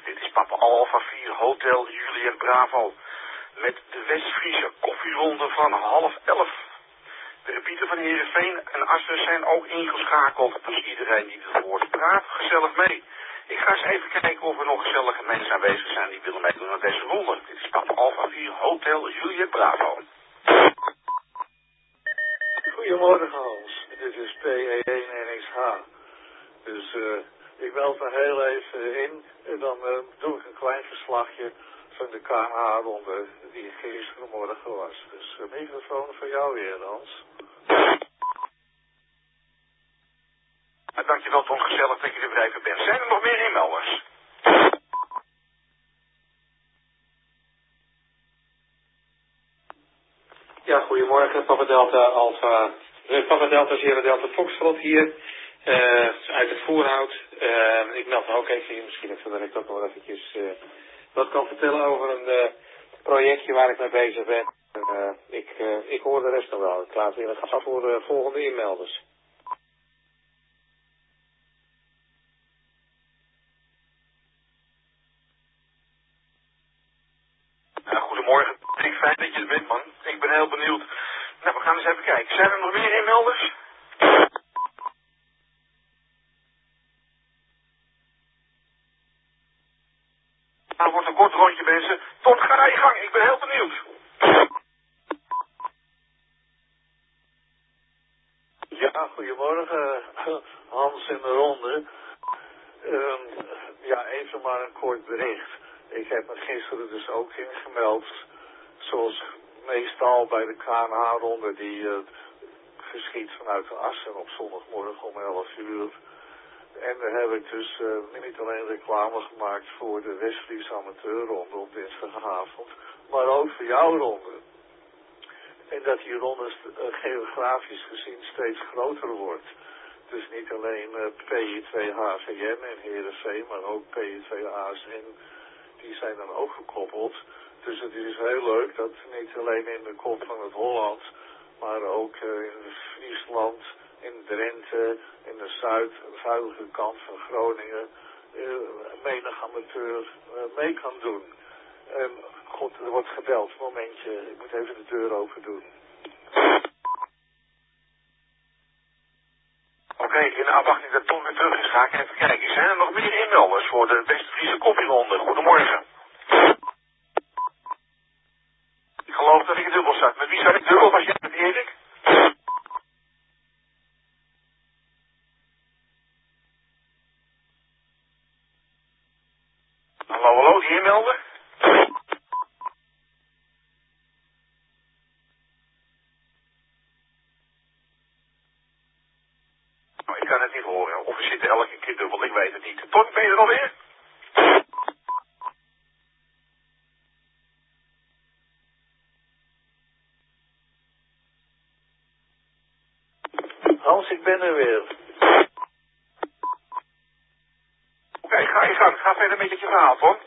Dit is Papa Alpha 4 Hotel Juliet Bravo. Met de Westfriese koffieronde van 10:30. De repieten van Heerenveen en Assen zijn ook ingeschakeld. Dus iedereen die het woord praat, gezellig mee. Ik ga eens even kijken of er nog gezellige mensen aanwezig zijn die willen meedoen aan deze ronde. Dit is Papa Alpha 4 Hotel Juliet Bravo. Goedemorgen Hans, dit is PE1NXH. Dus ik meld me heel even in en dan doe ik een klein verslagje van de KNH-ronde die gistermorgen was. Dus microfoon voor jou weer, Hans. Dankjewel Tom, gezellig dat je er weer even bent. Zijn er nog meer inmelders? Ja, goedemorgen, Papa Delta Sierra Delta Foxtrot hier, uit het Voerhout. Ik meld me ook even in, misschien dat ik ook nog eventjes wat kan vertellen over een projectje waar ik mee bezig ben. Ik hoor de rest nog wel. Ik laat weer af voor volgende inmelders. Goedemorgen, fijn dat je er bent, man. Ik ben heel benieuwd. Nou, we gaan eens even kijken. Zijn er nog meer inmelders? Nou, wordt een kort rondje, mensen. Tot ga naar je gang, ik ben heel benieuwd. Ja, goedemorgen Hans in de ronde. Ja, even maar een kort bericht. Ik heb me gisteren dus ook ingemeld, zoals meestal bij de KNH-ronde die geschiet vanuit de Assen op zondagmorgen om 11:00. En daar heb ik dus niet alleen reclame gemaakt voor de Westfriese amateurronde op dinsdagavond, maar ook voor jouw ronde. En dat die ronde geografisch gezien steeds groter wordt. Dus niet alleen PI2 HVM en Heerenveen, maar ook PI2 ASN, die zijn dan ook gekoppeld. Dus het is heel leuk dat niet alleen in de kop van het Holland, maar ook in Friesland, in Drenthe, in de zuidelijke kant van Groningen, menig amateur mee kan doen. En goed, er wordt gebeld. Momentje, ik moet even de deur open doen. Oké, in de afwachting dat Tom weer terug is, ga ik even kijken. Zijn er nog meer inmelders voor de Westfriese koffieronde? Goedemorgen. Ik geloof dat ik dubbel zat. Met wie zat ik dubbel? Was jij met Erik? Hallo, die inmelder? Nou, ik kan het niet horen. Of we zitten elke keer dubbel, ik weet het niet. Tom, ben je er alweer? Hans, ik ben er weer. Oké, ga je gang. Ga verder met je verhaal, Tom.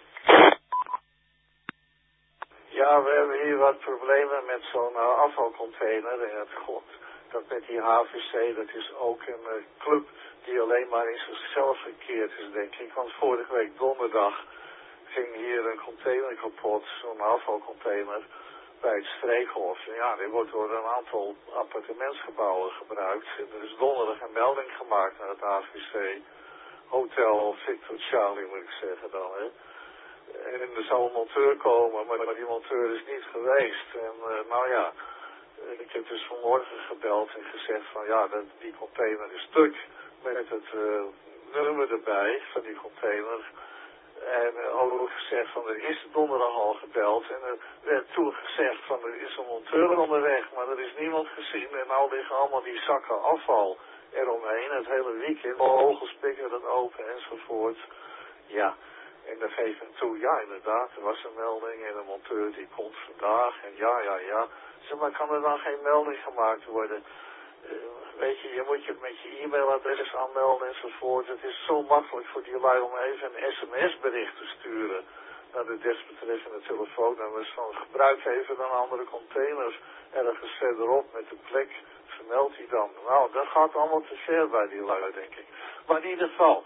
Ja, we hebben hier wat problemen met zo'n afvalcontainer. En het god, dat met die HVC, dat is ook een club die alleen maar in zichzelf gekeerd is, denk ik. Want vorige week donderdag ging hier een container kapot, zo'n afvalcontainer, bij het Streekhof. Ja, die wordt door een aantal appartementsgebouwen gebruikt. Er is donderdag een melding gemaakt naar het HVC. Hotel Victor Charlie, moet ik zeggen dan, hè. En er zou een monteur komen, maar die monteur is niet geweest. En nou ja, ik heb dus vanmorgen gebeld en gezegd van ja, die container is stuk. Met het nummer erbij van die container. En ook gezegd van er is donderdag al gebeld. En er werd toen gezegd van er is een monteur onderweg, maar er is niemand gezien. En nou liggen allemaal die zakken afval eromheen. Het hele weekend, vogels pikken dat open enzovoort. Ja. En dan geef ik toe, ja inderdaad, er was een melding en een monteur die komt vandaag en ja. Zeg maar, kan er dan geen melding gemaakt worden? Weet je moet je met je e-mailadres aanmelden enzovoort. Het is zo makkelijk voor die lui om even een sms-bericht te sturen naar de desbetreffende telefoonnummers van gebruik even een andere container ergens verderop met de plek, vermeldt hij dan. Nou, dat gaat allemaal te ver bij die lui, denk ik. Maar in ieder geval,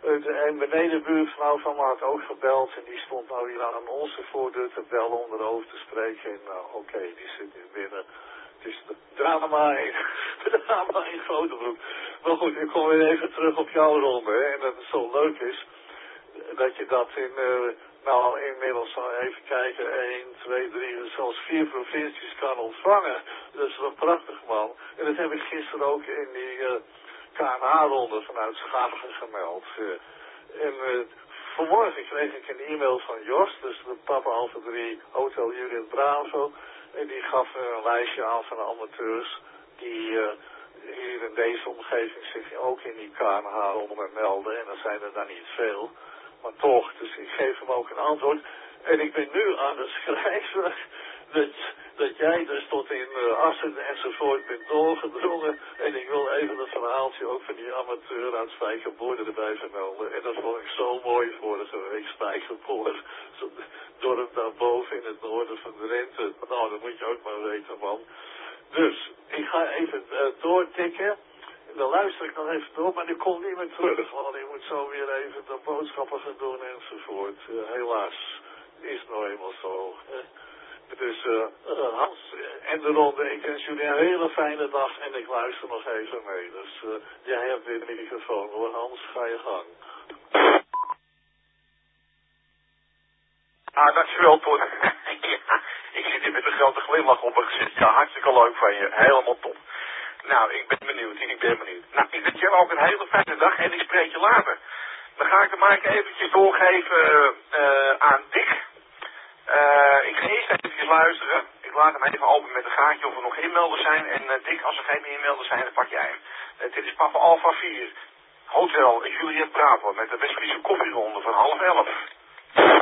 Een benedenbuurvrouw van me had ook gebeld en die stond nou hier aan onze voordeur te bellen om erover te spreken. En nou oké, die zit hier binnen. Het is de drama in Grotebroek. Maar goed, ik kom weer even terug op jouw ronde. Hè, en dat het zo leuk is dat je dat in, nou inmiddels even kijken, 1, 2, 3, zelfs 4 provincies kan ontvangen. Dat is wel prachtig, man. En dat heb ik gisteren ook in die KNH-ronde vanuit Schagen gemeld. Vanmorgen kreeg ik een e-mail van Jos, dus de Papa Alpha 3 Hotel Juliet Bravo. En die gaf een lijstje aan van amateurs die hier in deze omgeving zich ook in die KNH-ronde melden. En dan zijn er dan niet veel. Maar toch, dus ik geef hem ook een antwoord. En ik ben nu aan het schrijven dat jij dus tot in Assen enzovoort bent doorgedrongen. En ik wil even het verhaaltje ook van die amateur uit Spijkerboord erbij vermelden. En dat vond ik zo mooi vorige week, Spijkerboord. Zo'n dorp daarboven in het noorden van Drenthe. Nou, dat moet je ook maar weten, man. Dus, ik ga even doortikken. Dan luister ik nog even door, maar die komt niet meer terug. Want ik moet zo weer even de boodschappen gaan doen enzovoort. Helaas, is nou eenmaal zo. Dus Hans en de ronde, ik wens jullie een hele fijne dag en ik luister nog even mee. Dus jij hebt weer de microfoon hoor, Hans, ga je gang. Dankjewel, Ton. Ja, ik zit hier met een grote glimlach op mijn gezicht. Ja, hartstikke leuk van je. Helemaal top. Nou, ik ben benieuwd. Nou, ik wens jou ook een hele fijne dag en ik spreek je later. Dan ga ik de mic eventjes doorgeven aan Dick. Ik ga eerst even luisteren. Ik laat hem even open met een gaatje of er nog inmelders zijn. En Dick, als er geen inmelders zijn, dan pak jij hem. Dit is Papa Alpha 4. Hotel Juliet Bravo met de Westfriese koffieronde van 10:30.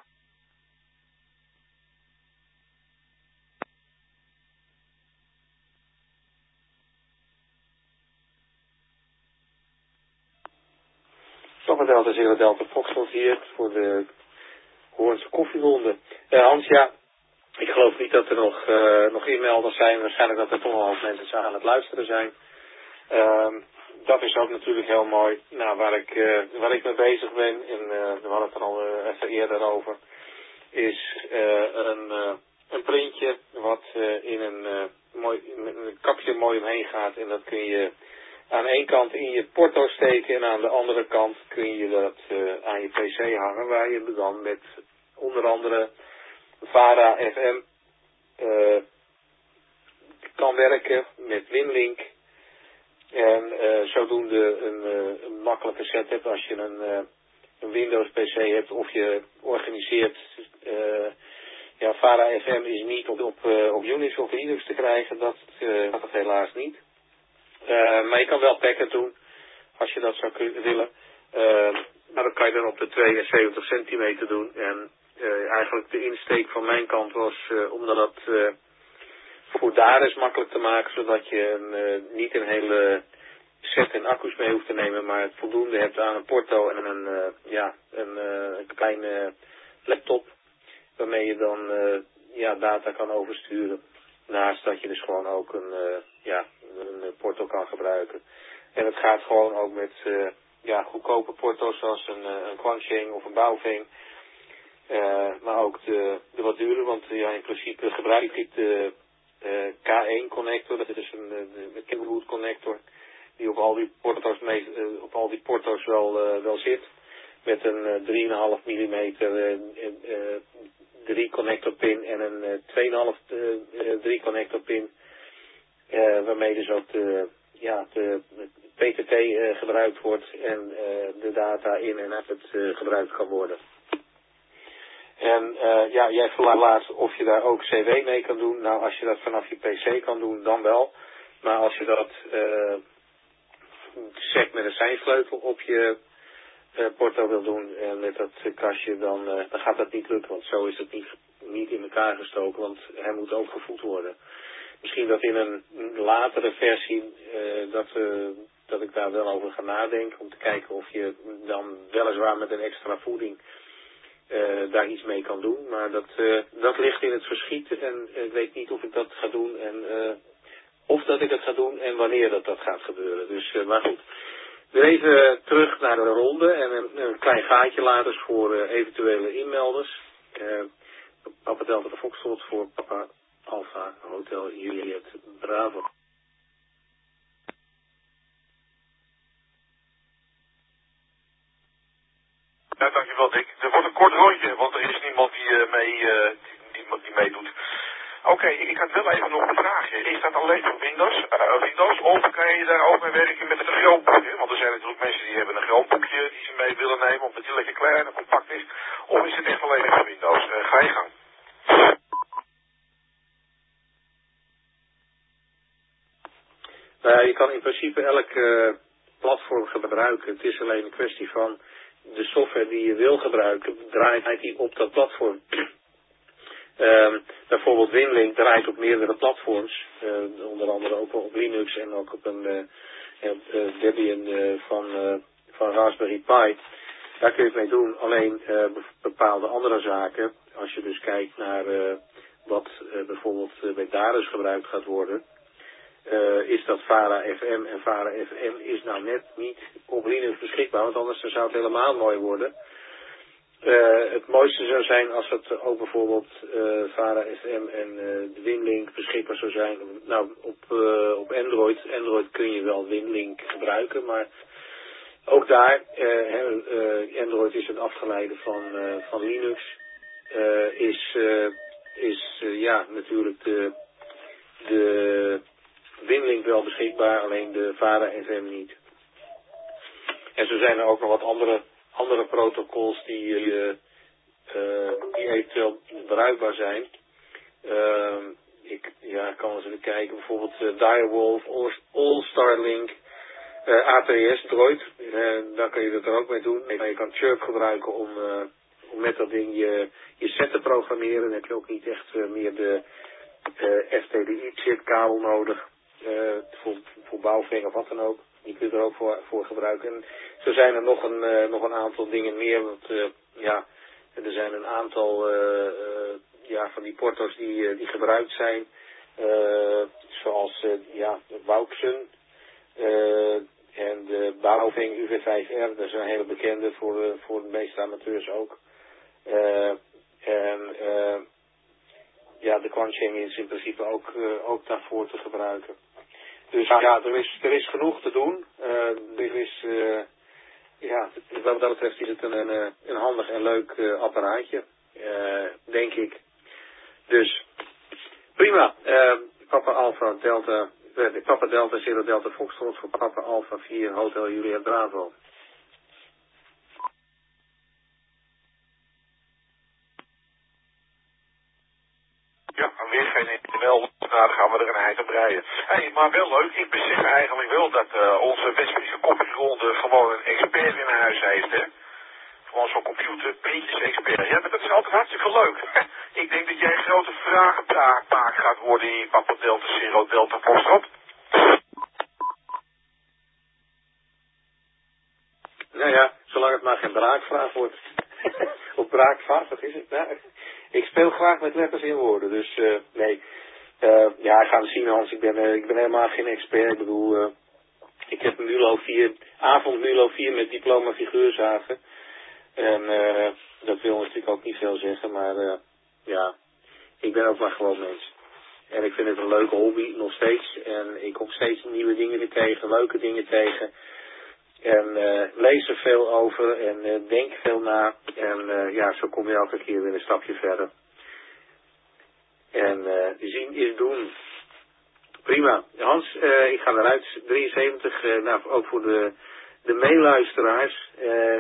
Papa Delta Zero Delta Foxtrot hier voor de Hoornse koffieronde. Hans, ja, ik geloof niet dat er nog inmelders zijn. Waarschijnlijk dat er toch wel mensen aan het luisteren zijn. Dat is ook natuurlijk heel mooi. Nou, waar ik mee bezig ben, en we hadden het er al even eerder over, is een printje wat in een kapje mooi omheen gaat. En dat kun je aan één kant in je porto steken en aan de andere kant kun je dat aan je pc hangen, waar je dan met onder andere Vara FM kan werken met Winlink. En zodoende een makkelijke setup als je een Windows PC hebt of je organiseert. Vara FM is niet op Unix of Linux te krijgen, dat helaas niet. Maar je kan wel Packet doen, als je dat zou willen. Maar dat kan je dan op de 72 centimeter doen. En eigenlijk de insteek van mijn kant was om dat voor daar is makkelijk te maken, zodat je niet een hele set en accu's mee hoeft te nemen, maar voldoende hebt aan een porto en een kleine laptop, waarmee je dan data kan oversturen. Naast dat je dus gewoon ook een porto kan gebruiken. En het gaat gewoon ook met goedkope porto's zoals een Quansheng of een Baofeng. Maar ook de wat duurder, want in principe gebruik ik de K1 connector. Dat is een Kimberwood connector die op al die porto's wel zit. Met een 3,5 mm 3 connector pin en een 2,5 3 connector pin. Waarmee dus ook de PTT gebruikt wordt en de data in en uit het gebruikt kan worden. En jij vroeg laatst of je daar ook CW mee kan doen. Nou, als je dat vanaf je PC kan doen, dan wel. Maar als je dat sec met een seinsleutel op je porto wil doen en met dat kastje, dan gaat dat niet lukken. Want zo is het niet in elkaar gestoken, want hij moet ook gevoed worden. Misschien dat in een latere versie dat ik daar wel over ga nadenken, om te kijken of je dan weliswaar met een extra voeding daar iets mee kan doen. Maar dat ligt in het verschiet en ik weet niet of ik dat ga doen en of dat ik het ga doen en wanneer dat gaat gebeuren. Dus maar goed, Weer even terug naar de ronde en een klein gaatje laten voor eventuele inmelders. Papa Delta de Foxtrot voor Papa Alpha Hotel Juliet Bravo. Ja, dankjewel Dick. Er wordt een kort rondje, want er is niemand die meedoet. Oké, ik had wel even nog een vraagje. Is dat alleen voor Windows of kan je daar ook mee werken met een grootboekje? Want er zijn natuurlijk mensen die hebben een grootboekje die ze mee willen nemen, omdat die lekker klein en compact is. Of is het echt alleen voor Windows? Ga je gang. Je kan in principe elk platform gebruiken. Het is alleen een kwestie van de software die je wil gebruiken, draait die op dat platform. Bijvoorbeeld Winlink draait op meerdere platforms, onder andere ook op Linux en ook op een Debian van Raspberry Pi. Daar kun je het mee doen, alleen bepaalde andere zaken, als je dus kijkt naar wat bijvoorbeeld bij Darus gebruikt gaat worden, is dat VARA FM en VARA FM is nou net niet op Linux beschikbaar, want anders zou het helemaal mooi worden. Het mooiste zou zijn als het ook bijvoorbeeld VARA FM en de Winlink beschikbaar zou zijn. Nou, op Android kun je wel Winlink gebruiken, maar ook daar, Android is een afgeleide van Linux, is natuurlijk de Winlink wel beschikbaar, alleen de VARA FM niet. En zo zijn er ook nog wat andere protocols die eventueel bruikbaar zijn. Ik kan eens even kijken, bijvoorbeeld Direwolf, All-Starlink, ATS, Droid. Daar kun je dat er ook mee doen. Je kan Chirp gebruiken om met dat ding je set te programmeren. Dan heb je ook niet echt meer de FTDI-chipkabel nodig. Voor bouwving of wat dan ook. Die kun je er ook voor gebruiken. En zo zijn er nog een aantal dingen meer. Want er zijn een aantal van die porto's die gebruikt zijn. Zoals de Wauxen en de Bouwving UV5R. Dat is een hele bekende voor de meeste amateurs ook. De Quancheng is in principe ook daarvoor te gebruiken. Dus er is genoeg te doen. Wat dat betreft is het een handig en leuk apparaatje, denk ik. Dus, prima. Papa Delta Zero Delta Foxtrot voor Papa Alpha 4 Hotel Juliet Bravo. Ja, weer geen wel. Nou, dan gaan we er een eind op rijden. Hey, maar wel leuk. Ik besef eigenlijk wel dat onze Westfriese koffieronde gewoon een expert in huis heeft, hè. Gewoon zo'n computerprintjes-expert. Ja, maar dat is altijd hartstikke leuk. Ik denk dat jij een grote vragenpraak gaat worden in Papa Delta Zero Delta Foxtrot. Nou ja, zolang het maar geen braakvraag wordt. Of braakvraag, wat is het? Nou, ik speel graag met letters in woorden, dus nee. Ik ga het zien, Hans. Ik ben helemaal geen expert. Ik bedoel, ik heb avond Mulo 4 met diploma figuurzagen. En dat wil natuurlijk ook niet veel zeggen, maar ik ben ook maar gewoon mens. En ik vind het een leuke hobby, nog steeds. En ik kom steeds nieuwe dingen tegen, leuke dingen tegen. En lees er veel over en denk veel na. En zo kom je elke keer weer een stapje verder. En zien is doen. Prima. Hans, ik ga eruit. 73, ook voor de meeluisteraars.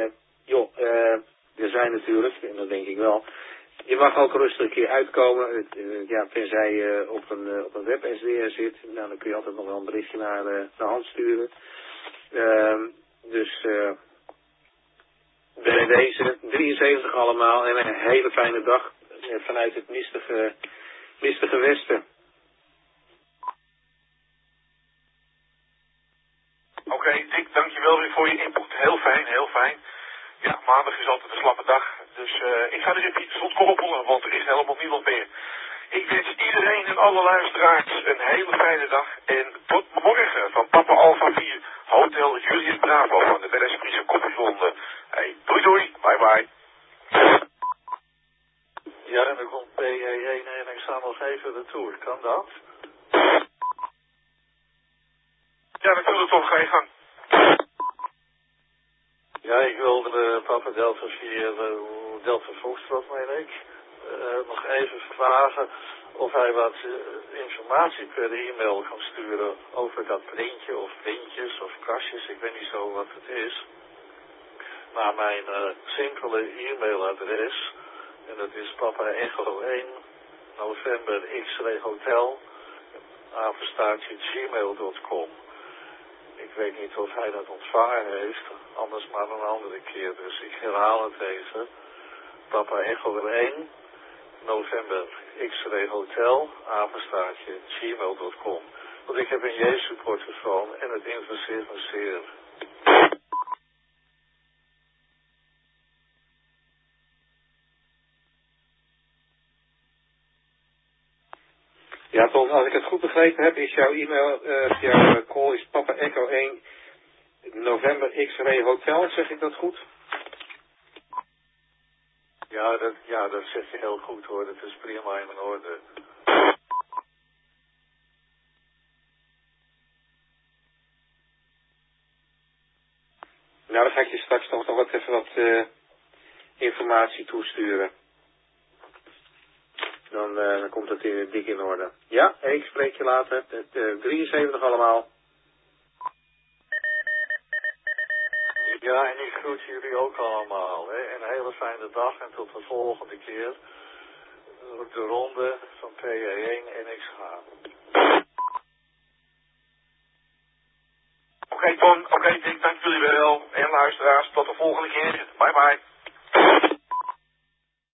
Er zijn natuurlijk, en dat denk ik wel. Je mag ook rustig een keer uitkomen. Tenzij je op een web-SDR zit. Nou, dan kun je altijd nog wel een berichtje naar Hans sturen. Bij deze 73 allemaal en een hele fijne dag vanuit het mistige westen. Oké, Dick, dankjewel weer voor je input. Heel fijn, heel fijn. Ja, maandag is altijd een slappe dag. Dus ik ga er even iets ontkoppelen, want er is helemaal niemand meer. Ik wens iedereen en alle luisteraars een hele fijne dag. En tot morgen van Papa Alpha 4, Hotel Julius Bravo van de Westfriese Koffieronde. Hey, doei doei, bye bye. Ja, en dan komt PE1 en ik sta nog even de tour. Kan dat? Ja, natuurlijk toch, ga je gang. Ja, ik wilde Papa Delta 4, Delta Foxtrot meen ik, nog even vragen of hij wat informatie per e-mail kan sturen over dat printje of printjes of kastjes, ik weet niet zo wat het is. Maar mijn simpele e-mailadres, en dat is Papa Echo 1 November X-Ray Hotel, @gmail.com. Ik weet niet of hij dat ontvangen heeft, anders maar een andere keer. Dus ik herhaal het even. Papa Echo 1 November X-Ray Hotel, @gmail.com. Want ik heb een Jezus-portofoon en het interesseert me zeer. Ja, Ton, als ik het goed begrepen heb, is jouw e-mail, jouw call is Papa Echo 1 November X-Ray Hotel, zeg ik dat goed? Ja, dat zeg je heel goed hoor, dat is prima in orde. Nou, dan ga ik je straks nog wat even wat informatie toesturen. Dan komt het dik in orde. Ja, ik spreek je later. 73 allemaal. Ja, en ik groet jullie ook allemaal. Hè. Een hele fijne dag en tot de volgende keer. De ronde van PE1 en ik ga. Oké, Ton, oké, Dick, dank jullie wel. En luisteraars, tot de volgende keer. Bye bye.